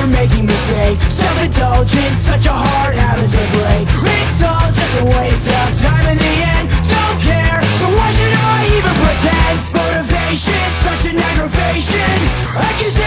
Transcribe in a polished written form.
for making mistakes. Self-indulgence, such a hard habit to break. It's all just a waste of time in the end. Don't care, so why should I even pretend? Motivation, such an aggravation. Accusation